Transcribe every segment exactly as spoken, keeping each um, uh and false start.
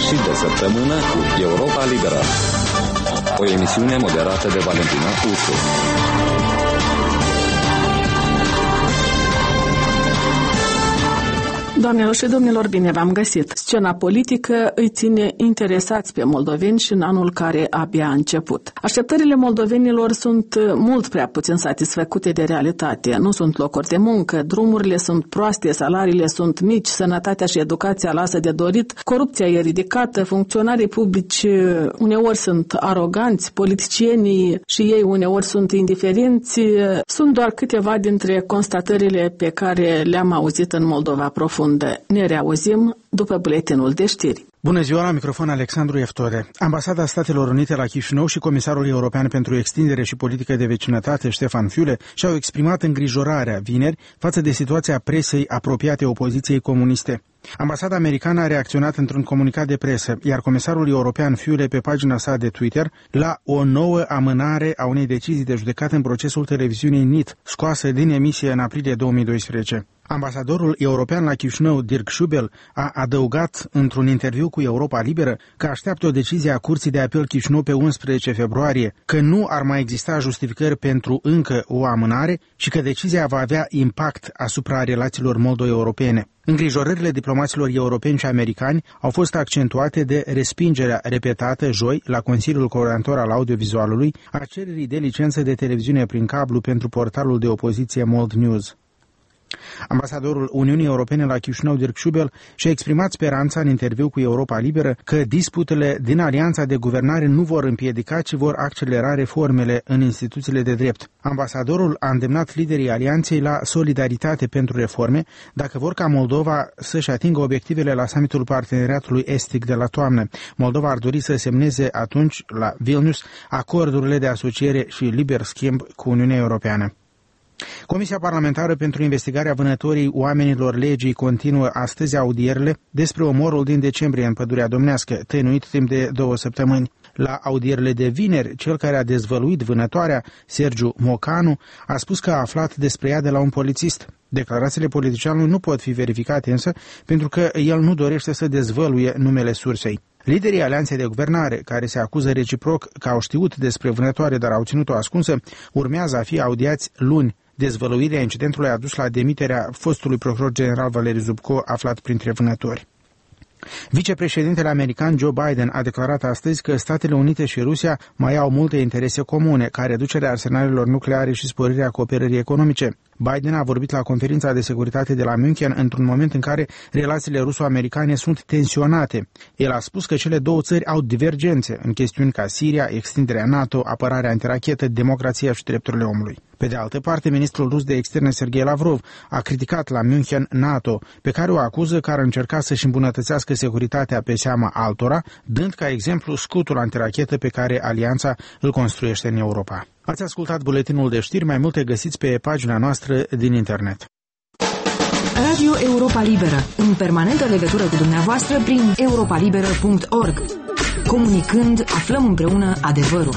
Sfârșit de săptămână cu Europa Liberă. O emisiune moderată de Valentina Usu. Doamnelor și domnilor, bine v-am găsit! Scena politică îi ține interesați pe moldoveni și în anul care abia a început. Așteptările moldovenilor sunt mult prea puțin satisfăcute de realitate. Nu sunt locuri de muncă, drumurile sunt proaste, salariile sunt mici, sănătatea și educația lasă de dorit, corupția e ridicată, funcționarii publici uneori sunt aroganți, politicienii și ei uneori sunt indiferenți. Sunt doar câteva dintre constatările pe care le-am auzit în Moldova profundă. Ne reauzim după buletinul de știri. Bună ziua, la microfon Alexandru Eftode. Ambasada Statelor Unite la Chișinău și Comisarul European pentru Extindere și Politică de Vecinătate, Ștefan Füle, și-au exprimat îngrijorarea vineri față de situația presei apropiate opoziției comuniste. Ambasada americană a reacționat într-un comunicat de presă, iar Comisarul European Füle pe pagina sa de Twitter la o nouă amânare a unei decizii de judecată în procesul televiziunii N I T, scoasă din emisie în aprilie două mii doisprezece. Ambasadorul european la Chișinău, Dirk Schubel, a adăugat într-un interviu cu Europa Liberă că așteaptă o decizie a Curții de Apel Chișinău pe unsprezece februarie, că nu ar mai exista justificări pentru încă o amânare și că decizia va avea impact asupra relațiilor moldo-europene. Îngrijorările diplomaților europeni și americani au fost accentuate de respingerea repetată joi la Consiliul Coordonator al Audiovizualului a cererii de licență de televiziune prin cablu pentru portalul de opoziție Mold News. Ambasadorul Uniunii Europene la Chișinău, Dirk Schubel, și-a exprimat speranța în interviu cu Europa Liberă că disputele din alianța de guvernare nu vor împiedica, ci vor accelera reformele în instituțiile de drept. Ambasadorul a îndemnat liderii alianței la solidaritate pentru reforme dacă vor ca Moldova să-și atingă obiectivele la summitul Parteneriatului Estic de la toamnă. Moldova ar dori să semneze atunci la Vilnius acordurile de asociere și liber schimb cu Uniunea Europeană. Comisia Parlamentară pentru Investigarea Vânătorii Oamenilor Legii continuă astăzi audierile despre omorul din decembrie în Pădurea Domnească, tăinuit timp de două săptămâni. La audierile de vineri, cel care a dezvăluit vânătoarea, Sergiu Mocanu, a spus că a aflat despre ea de la un polițist. Declarațiile politicianului nu pot fi verificate însă, pentru că el nu dorește să dezvăluie numele sursei. Liderii Alianței de Guvernare, care se acuză reciproc că au știut despre vânătoare, dar au ținut-o ascunsă, urmează a fi audiați luni. Dezvăluirea incidentului a dus la demiterea fostului procuror general Valeriu Zubco, aflat printre vânători. Vicepreședintele american Joe Biden a declarat astăzi că Statele Unite și Rusia mai au multe interese comune, ca reducerea arsenalelor nucleare și sporirea cooperării economice. Biden a vorbit la conferința de securitate de la München într-un moment în care relațiile ruso-americane sunt tensionate. El a spus că cele două țări au divergențe în chestiuni ca Siria, extinderea NATO, apărarea antirachetă, democrația și drepturile omului. Pe de altă parte, ministrul rus de externe Sergei Lavrov a criticat la München NATO, pe care o acuză că ar încerca să-și îmbunătățească securitatea pe seama altora, dând ca exemplu scutul antirachetă pe care alianța îl construiește în Europa. Ați ascultat buletinul de știri, mai multe găsiți pe pagina noastră din internet. Radio Europa Liberă, în permanentă legătură cu dumneavoastră prin europa liberă punct org. Comunicând, aflăm împreună adevărul.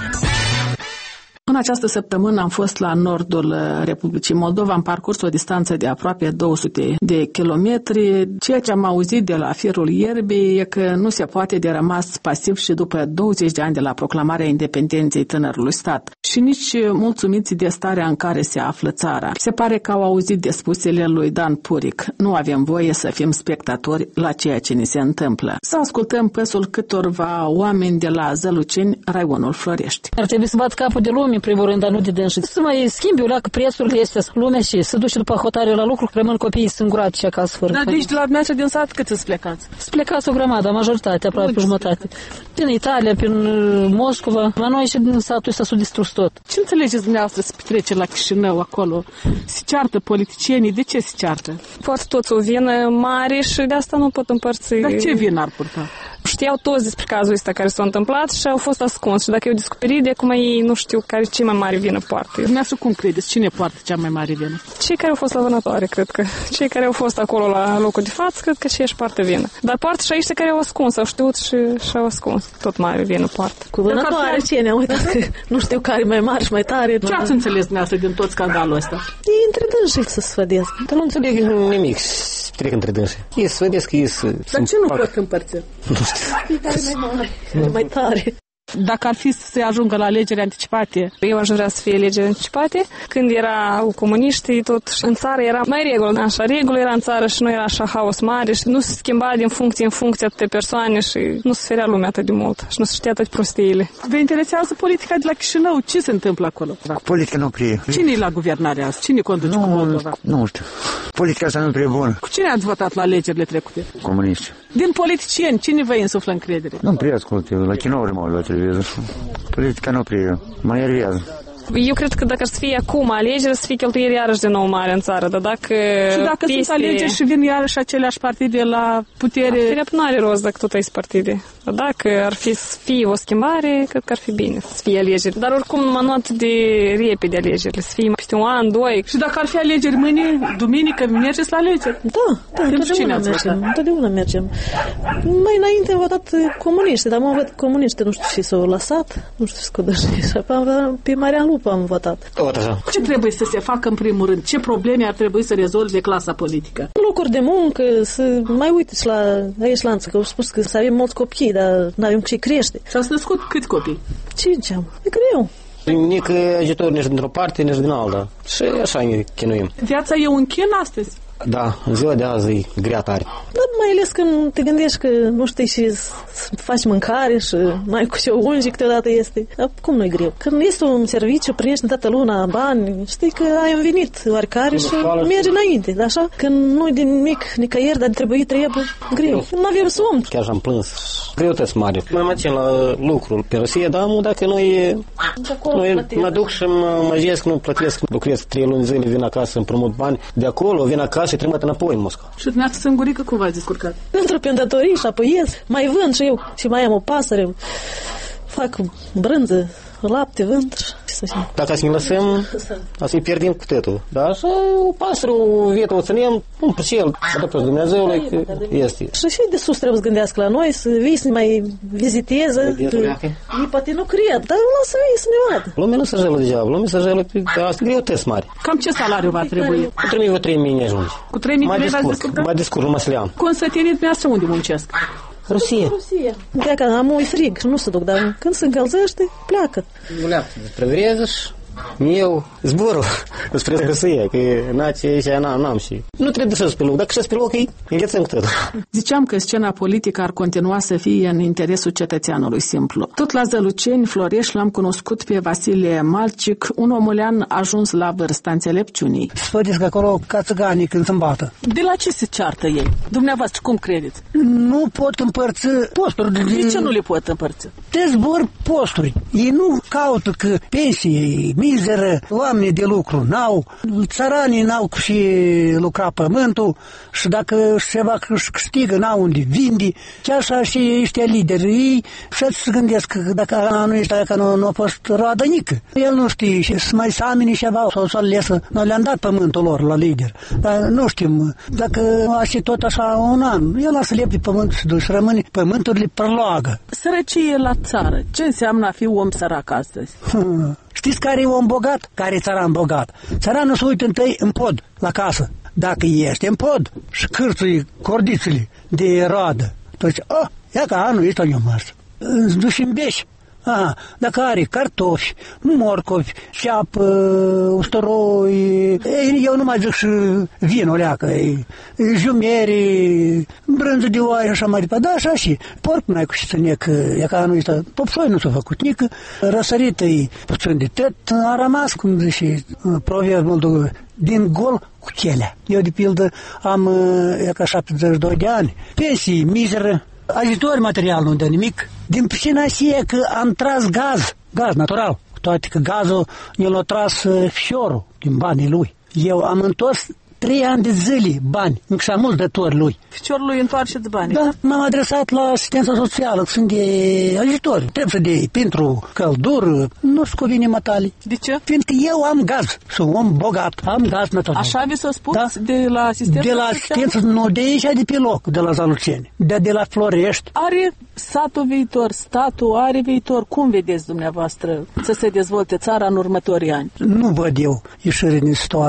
În această săptămână am fost la nordul Republicii Moldova, am parcurs o distanță de aproape două sute de kilometri. Ceea ce am auzit de la firul ierbii e că nu se poate de rămas pasiv și după douăzeci de ani de la proclamarea independenței tânărului stat și nici mulțumiți de starea în care se află țara. Se pare că au auzit de spusele lui Dan Puric. Nu avem voie să fim spectatori la ceea ce ni se întâmplă. Să ascultăm păsul câtorva oameni de la Zăluceni, raionul Florești. Ar trebui să bat capul de lume, în primul rând, dar nu de dânsi. Să mai schimbi o leacă prețurile astea, lumea și să duce după hotare la lucru, rămân copiii singurați și acasă fără. Dar deci de la dumneavoastră din sat cât îți plecați? Să plecați o grămadă, majoritate, aproape pe jumătate. Prin Italia, prin Moscova, la noi și din satul ăsta s-a distrus tot. Ce înțelegeți dumneavoastră să petrece la Chișinău acolo? Se ceartă politicienii, de ce se ceartă? Poate toți o vină mare și de asta nu pot împărți. Dar ce vină ar purta? Știau toți despre cazul ăsta care s-a întâmplat și au fost ascuns. Și dacă eu descoperit, de acum ei nu știu care ce mai mare vină poartă. Dumneavoastră cum credeți? Cine poartă cea mai mare vină? Cei care au fost la vânătoare, cred că. Cei care au fost acolo la locul de față, cred că și ei poartă vină. Dar poartă și aici care au ascuns, au știut și, și au ascuns. Tot mare vină poartă. Cu vânătoare ce ne-au uitat că nu știu care mai mare și mai tare. Ce ați înțeles dumneavoastră din tot scandalul ăsta? E între dânsii să se sfădesc. Dar nu înțeleg nimic. trec între dânsii. Ei să vedeți că ei să... Dar ce nu pot împărți? Nu știu. Fiecare mai mare, mai tare. Dacă ar fi să se ajungă la alegeri anticipate? Eu aș vrea să fie alegeri anticipate. Când erau comuniștii, tot în țară era mai regulă. Așa, regulă era în țară și nu era așa haos mare și nu se schimba din funcție în funcție atâtea persoane și nu se ferea lumea atât de mult și nu se știa toate prostiile. Vă interesează politica de la Chișinău? Ce se întâmplă acolo? Politica nu prie. Cine e la guvernare azi? Cine conduce nu, cu Moldova? Nu știu. Politica asta nu prie bună. Cu cine ați votat la alegerile trecute? Comuniști. Din politicieni, cine vă insuflă încredere? Nu prea ascult eu, la chinouri mă la televizor. Politica nu prie, mă enervează. Eu cred că dacă ar să fie acum alegeri, să fie cheltuieri iarăși de nou mare în țară, dar dacă... Și dacă peste... sunt alegeri și vin iarăși aceleași partide la putere... Puterea nu are rost dacă tot ai partide. Dar dacă ar fi să fie o schimbare, cred că ar fi bine să fie alegeri. Dar oricum numai nu atât de repede alegerile, să fie peste un an, doi. Și dacă ar fi alegeri mâine, duminică, mergeți la alegeri? Da, da, întotdeauna mergem. Întotdeauna mergem. Mai înainte am votat comuniști, dar am votat comuniști, nu știu ce s-au lăsat, nu știu scudă și pe Marian Lupu am votat. Tot așa. Ce trebuie să se facă în primul rând? Ce probleme ar trebui să rezolve clasa politică? Locuri de muncă, să mai uiteți la aici lanță, că au spus că să avem mulți copii, dar nu avem ce crește. Și ați născut câți copii? Cinci am. E greu. Nici ajutor nici dintr-o parte, nici din alta. Și așa ne chinuim. Viața e un chin astăzi? Da, în ziua de azi e grea tare. Da, mai ales când te gândești că nu știi și să faci mâncare și mai cu ce ungi câteodată este. Dar cum nu e greu? Când este un serviciu, primești în toată luna bani, știi că ai un venit oarecare și mergi înainte. Dar așa, când nu din mic, nicăieri, dar trebuie, trebuie, greu. Nu avem somn. Chiar și-am plâns. Greutăți mari. Mă mă țin la lucru pe Rusia, dar am dacă noi, noi mă duc și mă măjesc, nu plătesc. Lucrez trei luni zile, vin acasă, împrumut bani. De acolo vin acasă și trimit înapoi în Moscova. Și dumneavoastră sângurică cum v-ați descurcat? Într-o pe îndatorii și apoi ies. Mai vând și eu și mai am o pasăre. Fac brânză, lapte, vând. Dacă să ne lăsăm, să-i pierdem cu totul. Dar așa, o pasăre, o vietă o ținem, un pricel, adăpăs Dumnezeului, că este. Și și de sus trebuie să gândească la noi, să vii să mai viziteze. Ei poate nu cred, dar lasă vii să ne vadă. Lumea nu se jelă degeaba, lumea se jelă pe asta, greutăți mari. Cam ce salariu va trebui? Cu trei mii, trei mii ne ajunge. Cu trei mii v-ați descurcat? Mai descurc, numai să le am. Consătenii dumneavoastră unde muncesc? Rusia. Rusia. Dacă am un frig și nu se duc, dar când se încălzește, pleacă. Nu le-am despre vrezăș, eu zborul spre Rusia, că nație aici n-am și... Nu trebuie să pe loc, dacă și pe loc, îi înghețăm cu totul. Ziceam că scena politică ar continua să fie în interesul cetățeanului simplu. Tot la Zăluceni, Florești, l-am cunoscut pe Vasile Malcic, un omulean ajuns la vârsta înțelepciunii. Spădeți că acolo ca țiganii când se îmbată. De la ce se ceartă ei? Dumneavoastră, cum credeți? Nu pot împărți posturi. De, de ce nu le pot împărți? Dezbor posturi. Ei nu caută că pensie mizeră, oamenii de lucru n-au, țăranii n-au și lucra pământul și dacă ceva câștigă n-au unde vinde, chiar așa și ăștia lideri, ei și să gândesc că dacă anul ăsta dacă nu, nu a fost roadă nică. El nu știe și să mai samine ceva sau să lesă, nu le-am dat pământul lor la lider. Dar nu știm, dacă a și tot așa un an, el lasă lepte pământul și rămâne pământurile prăloagă. Sărăcie la țară, ce înseamnă a fi om sărac astăzi? Hmm. Știți care e om bogat? Care e țăran bogat? Țăranul se uită întâi în pod, la casă. Dacă ești în pod și cârțui cordițele de roadă, tu zici, oh, ia că anul ăsta ne-o masă. Îți duci în beș. Aha, dacă are cartofi, morcovi, ceapă, usturoi, eu nu mai zic și vinul leacă, jumeri, brânză de oaie și așa mai departe, da, așa și porc n-ai cu și să necă, e ca anul ăsta, popșoi nu s-a făcut nică, răsărită-i puțin de tot, a rămas, cum zice proverbul, din gol cu chelea. Eu, de pildă, am, e ca șaptezeci și doi de ani, pensii mizeră, ajutor material nu dă nimic. Din pricina aceea că am tras gaz, gaz natural, toate că gazul ne l-a tras fiorul din banii lui. Eu am întors trei ani de zile bani, încă și-am mulți dători lui. Ficiorul lui întoarceți banii? Da, m-am adresat la asistența socială, că sunt de ajutori. Trebuie să de pentru căldură, nu-ți cuvine matale. De ce? Fiindcă eu am gaz, sunt om bogat, am gaz natural. Așa vi s-a spus? Da? De la asistență De la asistență, nu de aici, de pe loc, de la Zăluceni, de, de la Florești. Are satul viitor, statul are viitor. Cum vedeți dumneavoastră să se dezvolte țara în următorii ani? Nu văd eu ieșire din situație.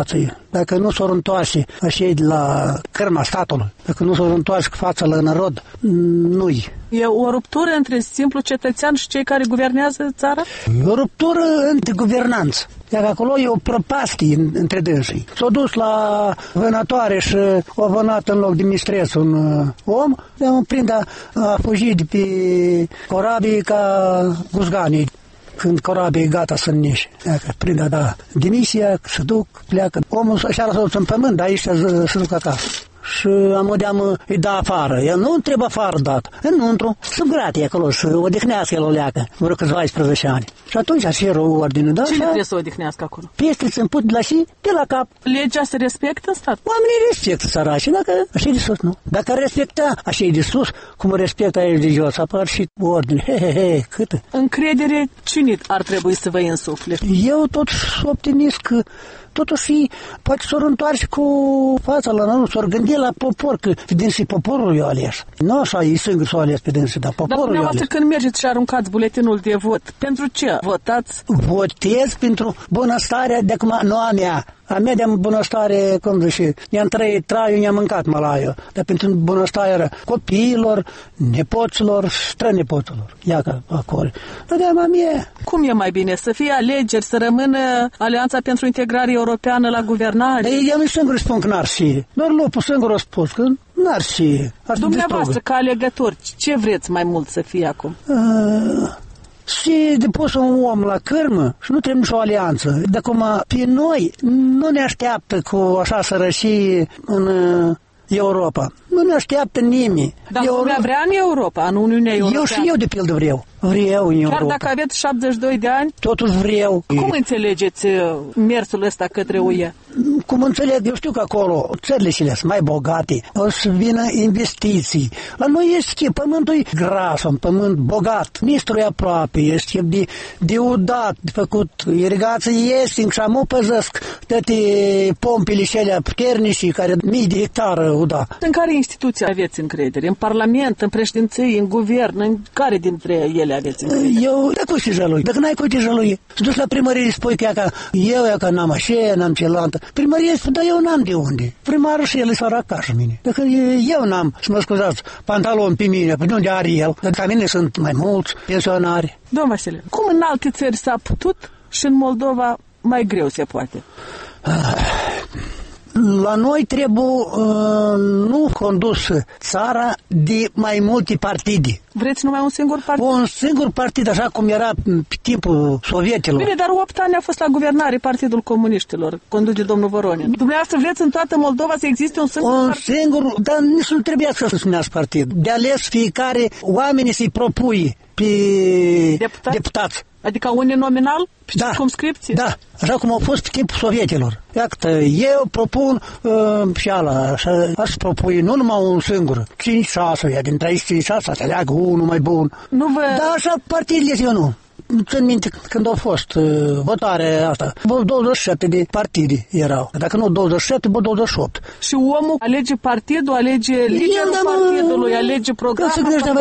dacă nu s-au întoarce așa de la cărma statului, dacă nu s-au întoarce fața la narod, nu-i. E o ruptură între simplu cetățean și cei care guvernează țara? E o ruptură între guvernanță. Iar acolo e o prăpastie între dânsii. S-a dus la vânătoare și a vânat în loc de mistreț un om, dar un prind a, a fugit de pe corabii ca guzganii. Când corabia e gata să înneșe. Dacă prinde, da, demisia, se duc, pleacă. Omul așa a lăsat în pământ, dar aici se duc acasă. Și am odeam îi da afară. El nu trebuie afară dat. Înăuntru, sunt gratii acolo, să odihnească el o leacă, vreo câțiva paisprezece ani. Și atunci așa era o ordine, da? Cine trebuie să odihnească acolo? Peste sunt put de la și, de la cap. Legea se respectă în stat? Oamenii respectă săraci, dacă așa de sus, nu? Dacă respecta așa de sus, cum respectă aici de jos, apar și ordine. He, he, he, câtă. Încredere, cine ar trebui să vă însufle? Eu tot optimist că totuși, poate s-or întoarce cu fața la noi, s-or gândi la popor, că dânsi poporul i-a ales. Nu așa e singur s-o ales pe dânsi, dar poporul i-a ales. Dar dumneavoastră când mergeți și aruncați buletinul de vot, pentru ce votați? Votez pentru bunăstarea de acum, nu a mea. A mea de bunăstare, cum zice, ne-am trăit traiul, ne-am mâncat mălaiul. Dar pentru bunăstarea copiilor, nepoților, strănepoților. Ia că acolo. Dar de-a mea. Cum e mai bine? Să fie alegeri, să rămână Alianța pentru Integrare Europeană la guvernare? Ei, eu singur spun că n-ar fi. Doar lupul singur a spus că n-ar fi. Dumneavoastră, ca alegători, ce vreți mai mult să fie acum? Uh... Și de pus un om la cărmă și nu trebuie nicio alianță. De acum, pe noi nu ne așteaptă cu așa sărășii în Europa. Nu ne așteaptă nimeni. Dar Euro... lumea vrea în Europa, în Uniunea Europeană. Eu și eu, de pildă, vreau. Vreau în Europa. Chiar dacă aveți șaptezeci și doi de ani? Totuși vreau. Cum înțelegeți mersul ăsta către U E? Cum înțeleg, eu știu că acolo țările și sunt mai bogate, o să vină investiții. La noi este pământul e gras, un pământ bogat, nistru e aproape, este de, de udat, de făcut irigații ieftin și amu păzesc toate pompile și alea puternici care mii de hectară uda. În care instituții aveți încredere? În Parlament, în președinție, în guvern, în care dintre ele aveți încredere? Eu, dacă cu tijălui, dacă n-ai cu tijălui, să duci la primărie, spui că, că eu, eu că n-am așa, n-am celantă. Primărie spune, dar eu n-am de unde. Primarul și el e sărac ca și mine. Dacă eu n-am, să mă scuzați, pantalon pe mine, pe unde are el, dacă mine sunt mai mulți pensionari. Domnul Vasile, cum în alte țări s-a putut și în Moldova mai greu se poate? La noi trebuie uh, nu condus țara de mai multe partide. Vreți numai un singur partid? Un singur partid, așa cum era pe timpul sovietilor. Bine, dar opt ani a fost la guvernare Partidul Comuniștilor, conduce domnul Voronin. Dumneavoastră vreți în toată Moldova să existe un singur un partid? Un singur, dar nici nu trebuia să se numească partid. De ales fiecare, oamenii să-i propui pe Deputat? deputați. Adică uninominal? Pe da, circumscripție? Da, așa cum au fost pe timpul sovietilor. Iată, eu propun uh, și ala, așa, aș propui nu numai un singur, cinci șase, dintre aici cinci șase, să aleagă unul mai bun. Nu vă... Dar așa partidele eu nu. Țin minte când a fost uh, votarea asta, douăzeci și șapte de partide erau. Dacă nu douăzeci și șapte, douăzeci și opt. Și omul alege partidul, alege liderul partidului, alege programul.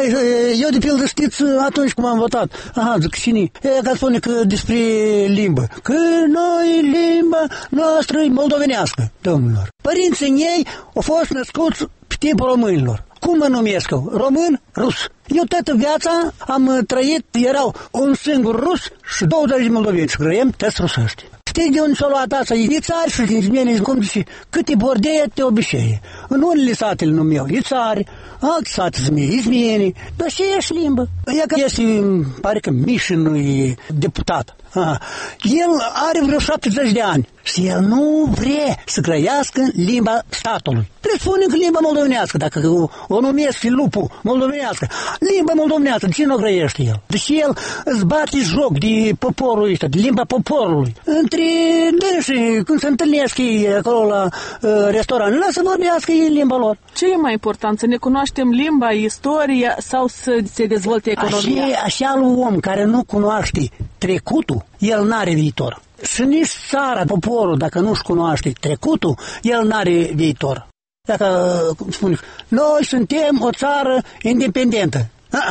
Eu, de pildă, știți, atunci cum am votat, aha, zic, cine? E ca spune că despre limbă. Că noi, limba noastră e moldovenească, domnilor. Părinții ei au fost născuți pe timpul românilor. Cum mă numesc eu? Român? Rus. Eu toată viața am trăit, erau un singur rus și douăzeci de moldoveni și grăiem toți rusești. Știi de unde s-a luat asta? E țari și din mine, cum zice, câte bordeie te obicei. În unele satele numeau, e țari, alte sate zmei, e zmieni, dar și ești limbă. E că este, pare că Mișin e deputat. Aha. El are vreo șaptezeci de ani și el nu vrea să grăiască limba statului. Trebuie să spunem că limba moldovenească, dacă o, o numesc lupul moldovenească, limba moldovenească, de ce nu grăiește el? Deci el îți bate joc de poporul ăsta, de limba poporului. Între dânsi, când se întâlnesc ei acolo la uh, restaurant, lasă să vorbească ei limba lor. Ce e mai important, să ne cunoaștem limba, istoria sau să se dezvolte economia? Așa, așa lui om care nu cunoaște trecutul, el n-are viitor. Și nici țara, poporul, dacă nu-și cunoaște trecutul, el n-are viitor. Dacă, cum spune, noi suntem o țară independentă. A-a.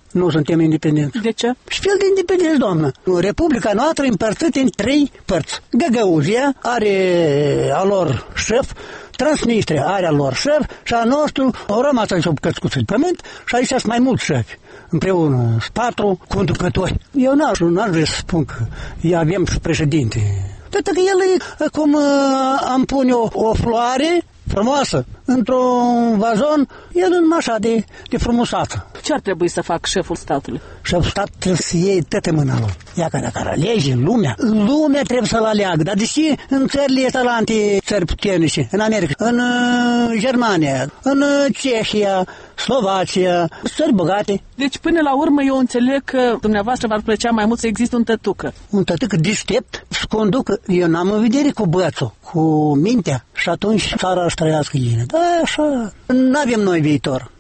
Nu suntem independenți. De ce? Și fel de independenți, doamnă. Republica noastră e împărțită în trei părți. Găgăuzia are a lor șef, Transnistria are a lor șef și a nostru au rămas aici căscuți de pământ și aici sunt mai mulți șefi. Împreună sunt patru conducători. Eu n-aș, n-aș vrea să spun că avem și președinte. Toată că el e cum am pune o, o floare frumoasă într-un vazon, el în așa de, de frumusață. Ce ar trebui să facă șeful statului? Șeful statului trebuie să iei toată mâna lui. Ea care, care alege lumea, lumea trebuie să-l aleagă. Dar deși în țările talante, țări puternice, în America, în uh, Germania, în uh, Cehia, Slovacia, țări bogate. Deci până la urmă eu înțeleg că dumneavoastră v-ar plăcea mai mult să există un tătucă. Un tătucă deștept să conducă. Eu n-am în vedere cu bățul, cu mintea și atunci țara își trăiască bine. Da, așa. N-avem noi viitor.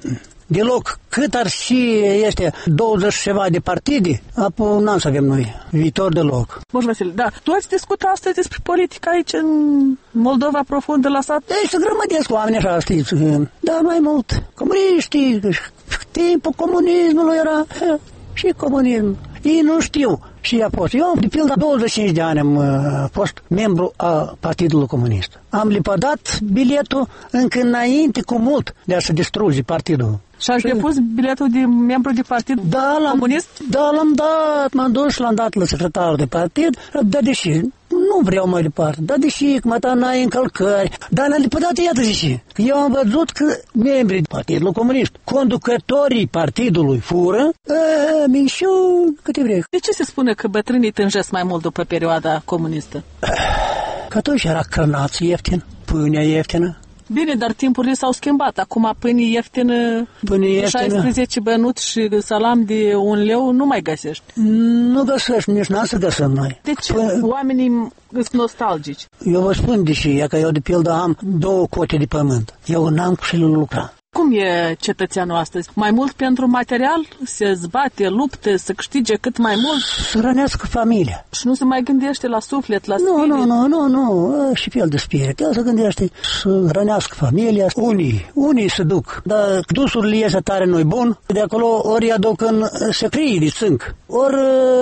Deloc. Cât ar și este douăzeci și ceva de partide, apoi n-am să avem noi viitor deloc. Moș Vasile, da, tu ați discutat astăzi despre politica aici în Moldova profundă la sat? Ei, să grămădesc oameni așa, știți, dar mai mult. Comuniștii, timpul comunismului era și comunism. Ei nu știu și a fost. Eu, de pildă, douăzeci și cinci de ani am uh, fost membru a Partidului Comunist. Am lepădat biletul încă înainte cu mult de a se distruge partidul. Și ați depus biletul de membru de partid da, comunist? Da, l-am dat, m-am dus și l-am dat la secretarul de partid, dar deși nu vreau mai departe, dar deși că mă n-ai încălcări, dar l-am lepădat iată deși. Eu am văzut că membrii Partidului Comunist, conducătorii partidului fură, minciu câte vrei. De ce se spune că bătrânii tânjesc mai mult după perioada comunistă? Că atunci era cărnaț ieftin, pâinea ieftină. Bine, dar timpurile s-au schimbat. Acum pâine ieftină, șaisprezece bănuți și salam de un leu nu mai găsești. Nu găsești, nici n-am să găsim noi. Deci P- oamenii sunt nostalgici. Eu vă spun deși, e că eu de pildă am două cote de pământ. Eu n-am cu și lucra. Cum e cetățeanul astăzi? Mai mult pentru material? Se zbate, lupte, să câștige cât mai mult? Să rănească familia. Și nu se mai gândește la suflet, la nu, spirit? Nu, nu, nu, nu, și fel de spirit. El se gândește să rănească familia. Unii, unii se duc, dar dusurile iese tare noi bun. De acolo ori îi aduc în secrii de țânc, ori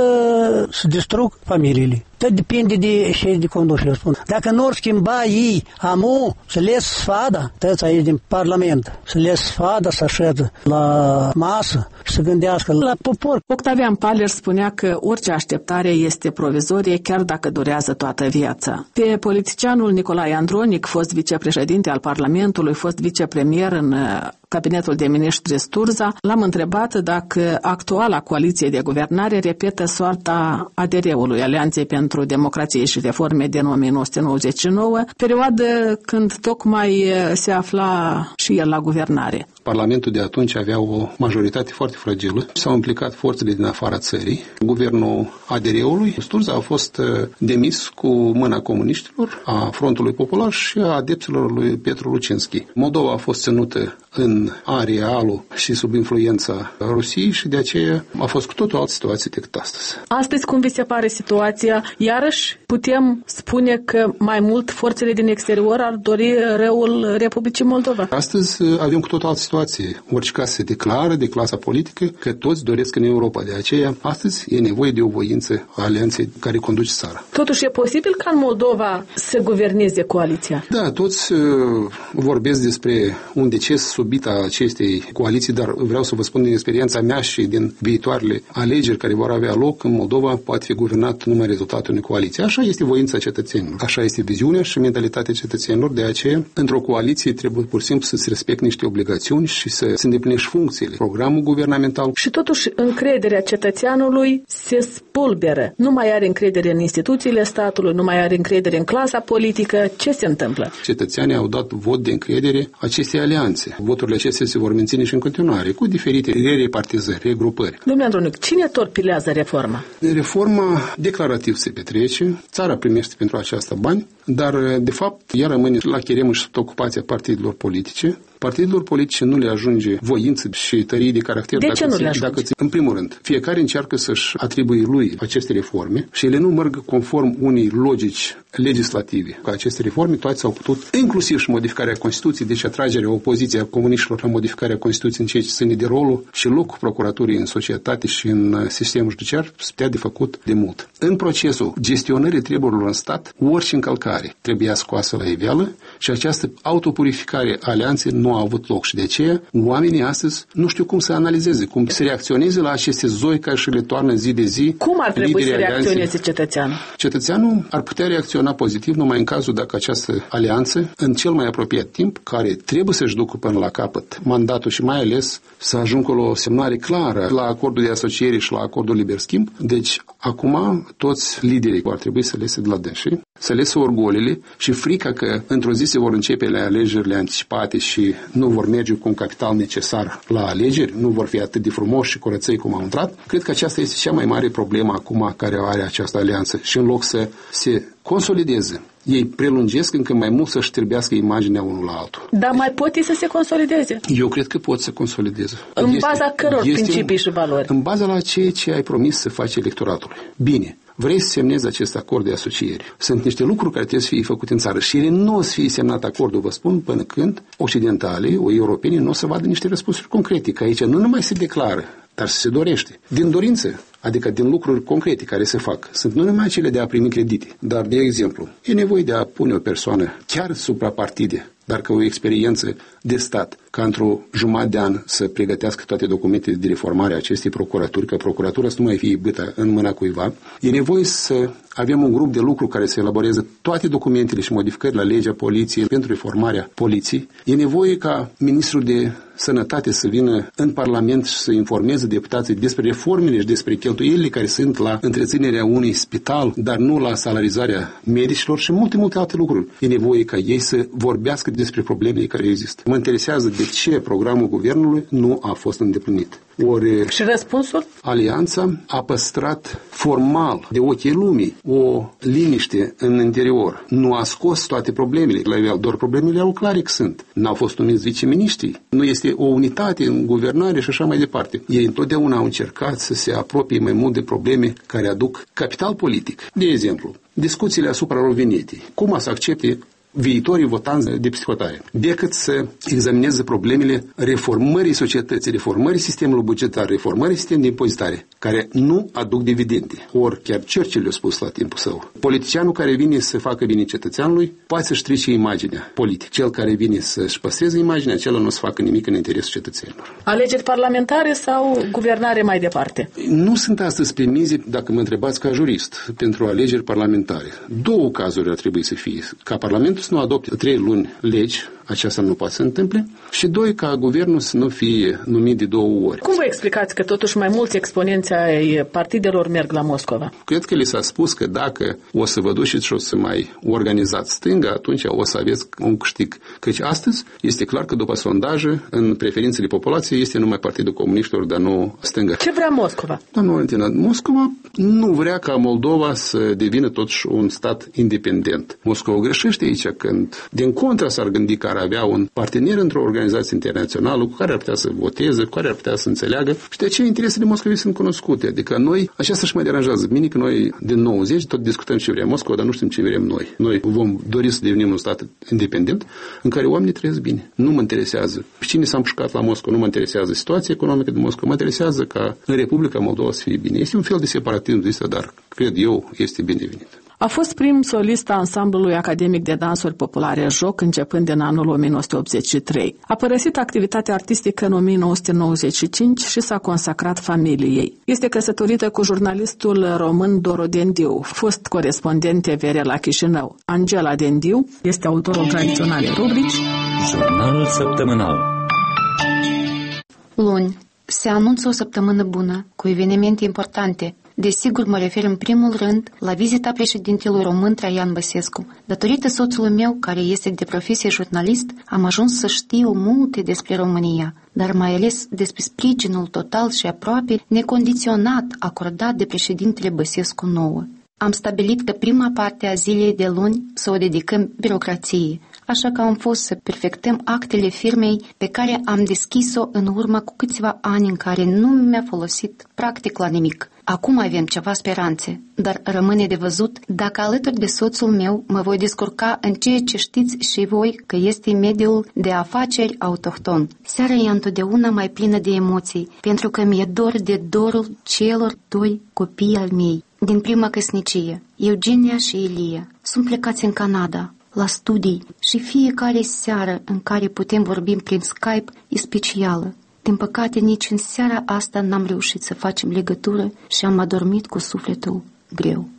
se distrug familiile. Tot depinde de ce de conducere, spun. Dacă nu ori schimba ei amu, să les sfada, tăți aici din Parlament, să les sfada, să așeze la masă și să gândească la popor. Octavian Paler spunea că orice așteptare este provizorie, chiar dacă durează toată viața. Pe politicianul Nicolae Andronic, fost vicepreședinte al Parlamentului, fost vicepremier în cabinetul de miniștri Sturza, l-am întrebat dacă actuala coaliție de guvernare repetă soarta A D R-ului, Alianței pentru Democrație și Reforme din o mie nouă sute nouăzeci și nouă, perioadă când tocmai se afla și el la guvernare. Parlamentul de atunci avea o majoritate foarte fragilă. S-au implicat forțele din afara țării. Guvernul A D R-ului, Sturza, a fost demis cu mâna comuniștilor, a Frontului Popular și a adepților lui Petru Lucinski. Moldova a fost ținută în area alu și sub influența Rusiei și de aceea a fost cu totul altă situație decât astăzi. Astăzi, cum vi se pare situația? Iarăși putem spune că mai mult forțele din exterior ar dori răul Republicii Moldova. Astăzi avem cu totul altă situație. Orice casă se declară de clasa politică că toți doresc în Europa. De aceea, astăzi e nevoie de o voință a alianței care conduce țara. Totuși e posibil ca în Moldova să guverneze coaliția? Da, toți uh, vorbesc despre un deces subit a acestei coaliții, dar vreau să vă spun din experiența mea și din viitoarele alegeri care vor avea loc în Moldova, poate fi guvernat numai rezultatul unei coaliții. Așa este voința cetățenilor, așa este viziunea și mentalitatea cetățenilor. De aceea, într-o coaliție trebuie pur și simplu să se respecte niște obligațiuni și să se îndeplinești funcțiile, programul guvernamental. Și totuși încrederea cetățeanului se spulberă. Nu mai are încredere în instituțiile statului, nu mai are încredere în clasa politică. Ce se întâmplă? Cetățenii au dat vot de încredere acestei alianțe. Voturile acestea se vor menține și în continuare, cu diferite repartizări, regrupări. Domnule Andronic, cine torpilează reforma? Reforma declarativ se petrece, țara primește pentru aceasta bani, dar de fapt ea rămâne la cheremă și sub ocupația partidelor politice. Partidelor politice nu le ajunge voință și tărie de caracter. De dacă ce nu ți, le ajunge? Dacă ți, în primul rând, fiecare încearcă să-și atribuie lui aceste reforme și ele nu merg conform unei logici legislative. Cu aceste reforme toate s-au putut, inclusiv și modificarea Constituției, deci atragerea opoziției a comuniștilor la modificarea Constituției în ceea ce ține de rolul și locul procuraturii în societate și în sistemul judiciar, se putea de făcut de mult. În procesul gestionării treburilor în stat, orice încălcare trebuia scoasă la iveală și această autopurificare a alianței nu a avut loc și de aceea oamenii astăzi nu știu cum să analizeze, cum să reacționeze la aceste zoi care și le toarnă zi de zi. Cum ar trebui să reacționeze cetățeanul? Cetățeanul ar putea reacționa pozitiv numai în cazul dacă această alianță, în cel mai apropiat timp, care trebuie să-și ducă până la capăt mandatul și mai ales să ajungă la o semnare clară la acordul de asociere și la acordul liber schimb. Deci, acum, toți liderii ar trebui să lese de la dânsii, să lese orgolile și frica că într-o zi se vor începe la alegerile anticipate și nu vor merge cu un capital necesar la alegeri, nu vor fi atât de frumoși și curățăi cum au intrat. Cred că aceasta este cea mai mare problemă acum care are această alianță și în loc să se consolideze, ei prelungesc încă mai mult să-și trebuiască imaginea unul la altul. Dar mai pot ei să se consolideze? Eu cred că pot să consolideze. În este, baza căror este, principii și valori? În baza la ceea ce ai promis să faci electoratului. Bine, vrei să semnezi acest acord de asociere. Sunt niște lucruri care trebuie să fie făcute în țară și ele nu o să fie semnat acordul, vă spun, până când occidentalii, o europenii, nu o să vadă niște răspunsuri concrete, că aici nu numai se declară, dar se dorește. Din dorință, adică din lucruri concrete care se fac. Sunt nu numai cele de a primi credite, dar, de exemplu, e nevoie de a pune o persoană chiar suprapartide, dar că o experiență de stat, ca într-o jumătate de an să pregătească toate documentele de reformare a acestei procuraturi, că procuratura să nu mai fie iubită în mâna cuiva, e nevoie să avem un grup de lucru care să elaboreze toate documentele și modificări la legea poliției pentru reformarea poliției. E nevoie ca ministrul de Sănătate să vină în Parlament și să informeze deputații despre reformele și despre cheltuielile care sunt la întreținerea unui spital, dar nu la salarizarea medicilor și multe, multe alte lucruri. E nevoie ca ei să vorbească despre problemele care există. Mă interesează de ce programul guvernului nu a fost îndeplinit. Ori și răspunsul? Alianța a păstrat formal de ochii lumii o liniște în interior. Nu a scos toate problemele la el, doar problemele au clare că sunt. N-au fost numiți viceministri, nu este o unitate în guvernare și așa mai departe. Ei întotdeauna au încercat să se apropie mai mult de probleme care aduc capital politic. De exemplu, discuțiile asupra rovinetei. Cum a să accepte viitorii votanți de psihotare, decât să examineze problemele reformării societății, reformării sistemului bugetar, reformării sistemului de impozitare, care nu aduc dividende. Ori chiar Churchill le-a spus la timpul său. Politicianul care vine să facă bine cetățeanului, poate să-și strice imaginea politică. Cel care vine să-și păstreze imaginea, acela nu o să facă nimic în interesul cetățenilor. Alegeri parlamentare sau guvernare mai departe? Nu sunt astăzi premize, dacă mă întrebați ca jurist, pentru alegeri parlamentare. Două cazuri ar trebui să fie. Ca Parlamentul să nu adopte trei luni legi, aceasta nu poate să întâmple, și doi, ca guvernul să nu fie numit de două ori. Cum vă explicați că totuși mai mulți exponenți ai partidelor merg la Moscova? Cred că li s-a spus că dacă o să vă duceți și o să mai organizați stânga, atunci o să aveți un câștig. Căci astăzi este clar că după sondaje, în preferințele populației, este numai Partidul Comuniștilor, dar nu stânga. Ce vrea Moscova? Doamna Valentina, Moscova nu vrea ca Moldova să devină totuși un stat independent. Moscova greșește aici când, din contra, s-ar gândi că ar avea un partener într-o organizație internațională cu care ar putea să voteze, cu care ar putea să înțeleagă și de aceea interesele Moscovei sunt cunoscute. Adică noi, aceasta și mai deranjează. Bine că noi din nouăzeci tot discutăm ce vrea Moscova, dar nu știm ce vrem noi. Noi vom dori să devenim un stat independent în care oamenii trăiesc bine. Nu mă interesează cine s-a împușcat la Moscova, nu mă interesează situația economică din Moscova, mă interesează ca în Republica Moldova să fie bine. Este un fel de separatism de ăsta, dar cred eu este binevenit. A fost prim solist a ansamblului academic de dansuri populare Joc începând din anul o mie nouă sute optzeci și trei. A părăsit activitatea artistică în o mie nouă sute nouăzeci și cinci și s-a consacrat familiei. Este căsătorită cu jurnalistul român Doru Dendiu, fost corespondent T V R la Chișinău. Angela Dendiu este autorul tradiționalei rubrici Jurnalul săptămânal. Luni. Se anunță o săptămână bună, cu evenimente importante. Desigur, mă refer în primul rând la vizita președintelui român Traian Băsescu. Datorită soțului meu, care este de profesie jurnalist, am ajuns să știu multe despre România, dar mai ales despre sprijinul total și aproape necondiționat acordat de președintele Băsescu nouă. Am stabilit că prima parte a zilei de luni să o dedicăm birocrației. așa că am fost să perfectăm actele firmei pe care am deschis-o în urmă cu câțiva ani în care nu mi-a folosit practic la nimic. Acum avem ceva speranțe, dar rămâne de văzut dacă alături de soțul meu mă voi descurca în ceea ce știți și voi că este mediul de afaceri autohton. Seara e întotdeauna mai plină de emoții, pentru că mi-e dor de dorul celor doi copii al mei. Din prima căsnicie, Eugenia și Ilie, sunt plecați în Canada, la studii și fiecare seară în care putem vorbi prin Skype e specială. Din păcate, nici în seara asta n-am reușit să facem legătură și am adormit cu sufletul greu.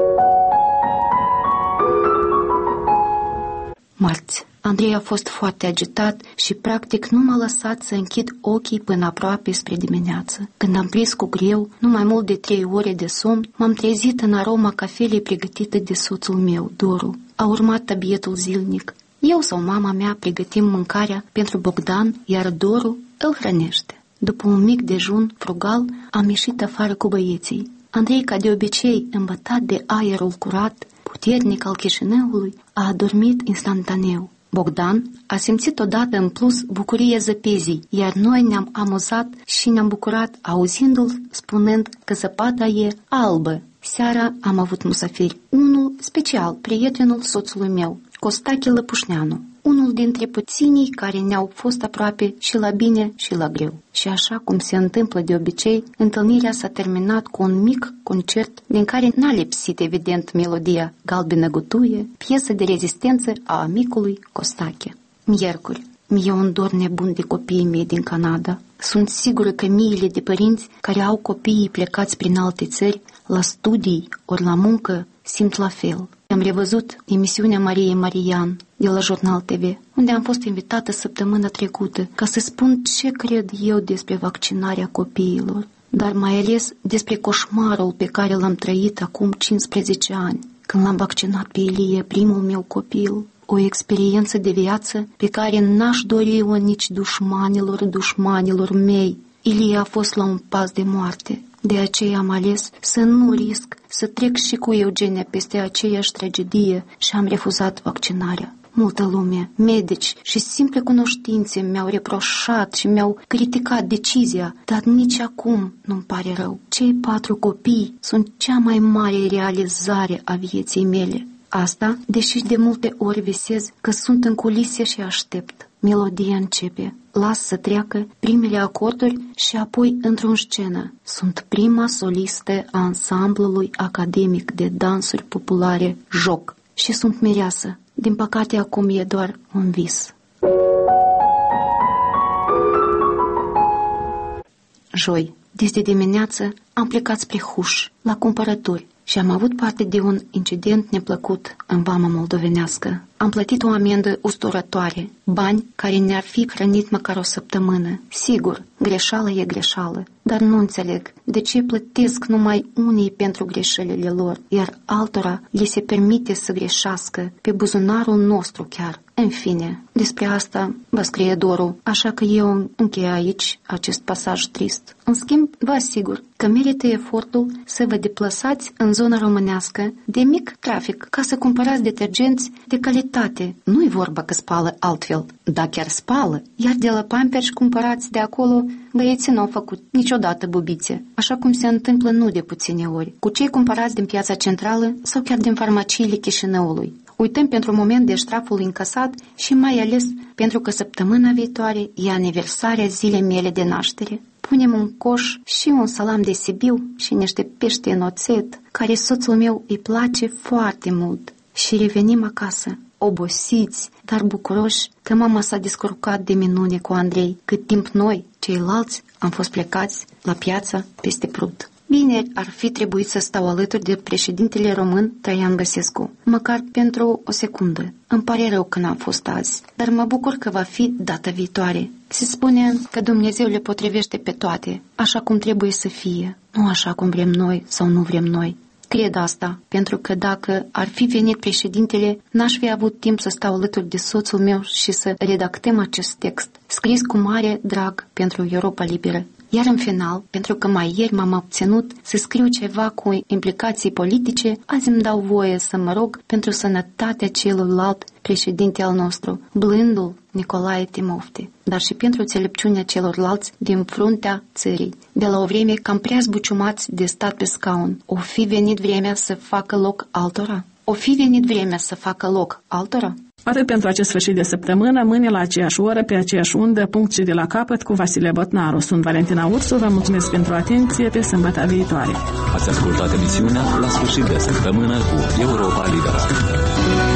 Marți. Andrei a fost foarte agitat și practic nu m-a lăsat să închid ochii până aproape spre dimineață. Când am prins cu greu, nu mai mult de trei ore de somn, m-am trezit în aroma cafelei pregătită de soțul meu, Doru. A urmat tabietul zilnic. Eu sau mama mea pregătim mâncarea pentru Bogdan, iar Doru îl hrănește. După un mic dejun frugal, am ieșit afară cu băieții. Andrei, ca de obicei, îmbătat de aerul curat, puternic al Chișinăului, a adormit instantaneu. Bogdan a simțit odată în plus bucurie zăpezii, iar noi ne-am amuzat și ne-am bucurat auzindu-l spunând că zăpada e albă. Seara am avut musafiri. Unul special, prietenul soțului meu, Costache Lăpușneanu, unul dintre puținii care ne-au fost aproape și la bine și la greu. Și așa cum se întâmplă de obicei, întâlnirea s-a terminat cu un mic concert din care n-a lipsit evident melodia Galbenă gutuie, piesă de rezistență a amicului Costache. Miercuri. Mi-e un dor nebun de copiii mei din Canada. Sunt sigură că miile de părinți care au copiii plecați prin alte țări, la studii ori la muncă, simt la fel. Am revăzut emisiunea Mariei Marian de la Jurnal T V, unde am fost invitată săptămâna trecută ca să spun ce cred eu despre vaccinarea copiilor, dar mai ales despre coșmarul pe care l-am trăit acum cincisprezece ani, când l-am vaccinat pe Ilie, primul meu copil. O experiență de viață pe care n-aș dori-o nici dușmanilor dușmanilor mei. Ilie a fost la un pas de moarte. De aceea am ales să nu risc să trec și cu Eugenia peste aceeași tragedie și am refuzat vaccinarea. Multă lume, medici și simple cunoștințe mi-au reproșat și mi-au criticat decizia, dar nici acum nu-mi pare rău. Cei patru copii sunt cea mai mare realizare a vieții mele. Asta, deși de multe ori visez că sunt în culise și aștept. Melodia începe. Las să treacă primele acorduri și apoi într-o scenă. Sunt prima solistă a ansamblului academic de dansuri populare Joc și sunt mireasă. Din păcate acum e doar un vis. Joi. Desde dimineață am plecat spre Huș, la cumpărături, și am avut parte de un incident neplăcut în vama moldovenească. Am plătit o amendă usturătoare, bani care ne-ar fi hrănit măcar o săptămână. Sigur, greșeală e greșeală, dar nu înțeleg de ce plătesc numai unii pentru greșelile lor, iar altora li se permite să greșească pe buzunarul nostru chiar. În fine, despre asta vă scrie Doru, așa că eu închei aici acest pasaj trist. În schimb, vă asigur că merită efortul să vă deplasați în zona românească de mic trafic ca să cumpărați detergenți de calitate. Nu-i vorba că spală altfel, dar chiar spală, iar de la Pampers cumpărați de acolo, băieții n-au făcut niciodată bubițe, așa cum se întâmplă nu de puține ori, cu cei cumpărați din piața centrală sau chiar din farmaciile Chișinăului. Uităm pentru un moment de ștraful încasat și mai ales pentru că săptămâna viitoare e aniversarea zilei mele de naștere. Punem în coș și un salam de Sibiu și niște pește în oțet, care soțul meu îi place foarte mult. Și revenim acasă, obosiți, dar bucuroși că mama s-a descurcat de minune cu Andrei, cât timp noi, ceilalți, am fost plecați la piață peste Prut. Bine ar fi trebuit să stau alături de președintele român Traian Băsescu, măcar pentru o secundă. Îmi pare rău că n-am fost azi, dar mă bucur că va fi data viitoare. Se spune că Dumnezeu le potrivește pe toate, așa cum trebuie să fie, nu așa cum vrem noi sau nu vrem noi. Cred asta, pentru că dacă ar fi venit președintele, n-aș fi avut timp să stau alături de soțul meu și să redactăm acest text, scris cu mare drag pentru Europa Liberă. Iar în final, pentru că mai ieri m-am obținut să scriu ceva cu implicații politice, azi îmi dau voie să mă rog pentru sănătatea celuilalt președinte al nostru, blândul Nicolae Timofte, dar și pentru înțelepciunea celorlalți din fruntea țării. De la o vreme cam prea zbuciumați de stat pe scaun, o fi venit vremea să facă loc altora? O fi venit vremea să facă loc altora? Atât pentru acest sfârșit de săptămână, mâine la aceeași oră, pe aceeași undă, punct și de la capăt cu Vasile Botnaru. Sunt Valentina Ursu, vă mulțumesc pentru atenție, pe sâmbătă viitoare. Ați ascultat emisiunea La sfârșit de săptămână cu Europa Liberă.